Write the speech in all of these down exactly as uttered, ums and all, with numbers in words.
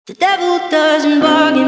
The devil doesn't bargain.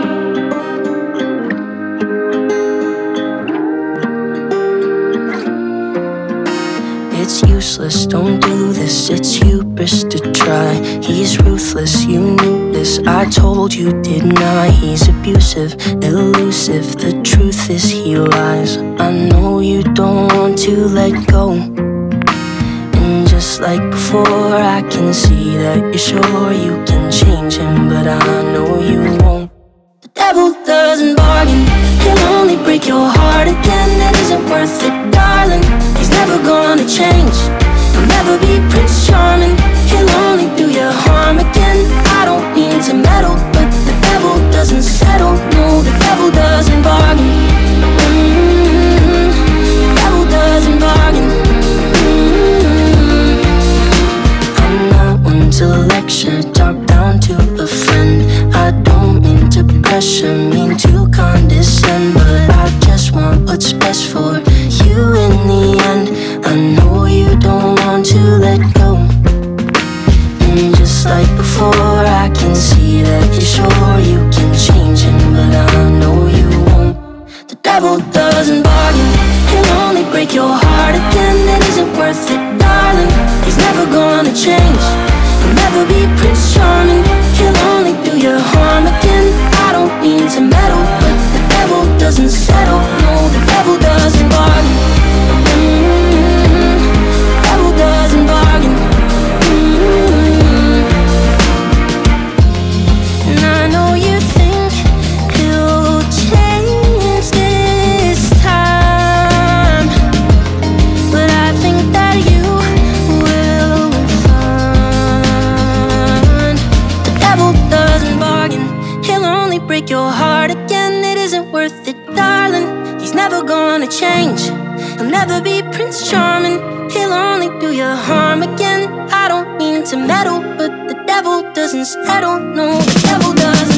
It's useless, don't do this, it's hubris to try. He's ruthless, you knew this, I told you, didn't I? He's abusive, elusive, the truth is he lies. I know you don't want to let go, and just like before I can see that you're sure you can change him, but I know you won't. The devil doesn't bargain, he'll only break your heart again. It isn't worth it, darling, he's never gonna change. He'll never be Prince Charming, he'll only do you harm again. I don't mean to meddle, but the devil doesn't settle. No, the devil doesn't bargain. Mm-hmm. The devil doesn't bargain. Mm-hmm. I'm not one to lecture, talk down to a friend. I don't mean to pressure, mean to condescend, but I just want what's best for you in the end. I know you don't want to let go, and just like before I can see that you're sure you can change him, but I know you won't. The devil doesn't bargain, he'll only break your heart again. It isn't worth it, darling, he's never gonna change. He'll never be Prince Charming, he'll only do you harm again. I don't mean to meddle, but the devil doesn't settle. No, the devil doesn't bargain. Mm-hmm. The devil doesn't bargain. Mm-hmm. And I know you think he'll change this time, but I think that you will find the devil doesn't bargain, he'll only break your heart again. It isn't worth it, darling, he's never gonna change. He'll never be Prince Charming, he'll only do you harm again. I don't mean to meddle, but the devil doesn't settle. No, the devil doesn't